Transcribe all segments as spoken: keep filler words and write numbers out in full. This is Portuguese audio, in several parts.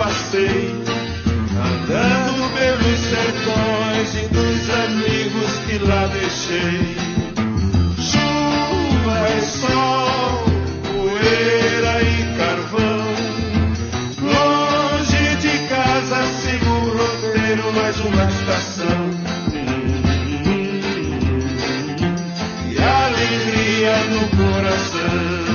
passei, andando pelos sertões e dos amigos que lá deixei. Chuva e sol, poeira e carvão, longe de casa sigo o roteiro, mais uma estação. E alegria no coração.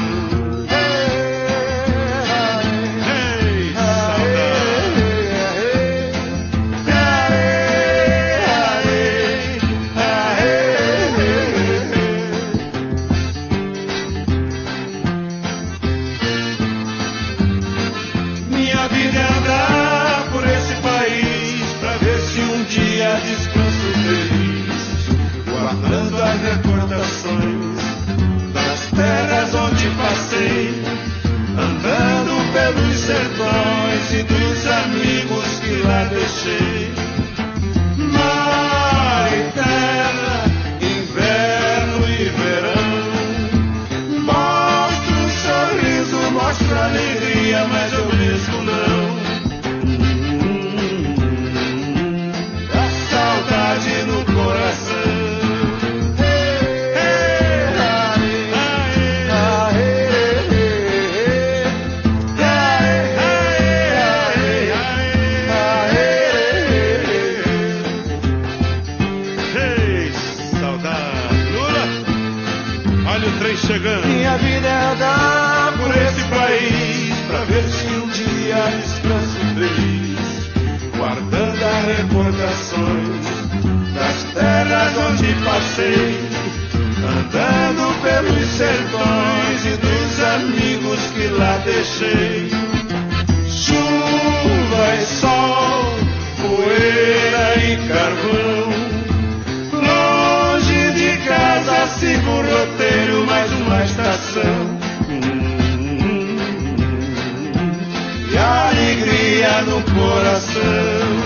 Descanso feliz, guardando as recordações das terras onde passei, andando pelos sertões e dos amigos que lá deixei. Mar e terra, inverno e verão, mostra um sorriso, mostra alegria, mas eu mesmo não. No coração. Ei, saudade. Lula, olha o trem chegando. Minha vida é andar por esse país pra ver se um dia descanso feliz, guardando as recordações das terras onde passei, andando pelos sertões e dos amigos que lá deixei. Chuva e sol, poeira e carvão, longe de casa sigo o roteiro, mais uma estação. E alegria no coração.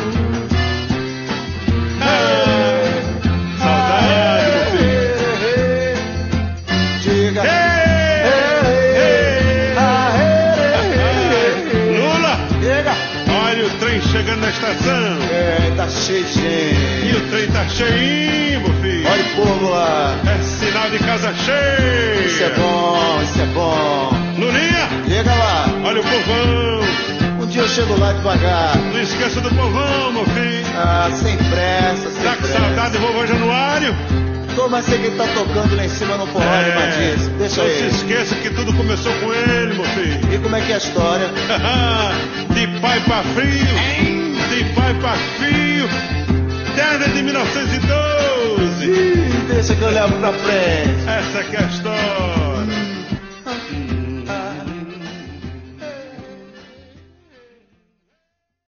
Chegando na estação. É, tá cheio de gente. E o trem tá cheinho, meu filho. Olha o povo lá. É sinal de casa cheia. Isso é bom, isso é bom. Lulinha, chega lá. Olha o povão. Um dia eu chego lá devagar. Não esqueça do povão, meu filho. Ah, sem pressa, sem tá pressa. Tá com saudade do vovô Januário? Tô, mas sei que ele tá tocando lá em cima no forró, é, de Matias. Deixa não ele. Não se esqueça que tudo começou com ele, meu filho. E como é que é a história? De pai pra filho, de pai pra filho, desde de mil novecentos e doze. Ih, deixa que eu levo pra frente. Essa que é a história.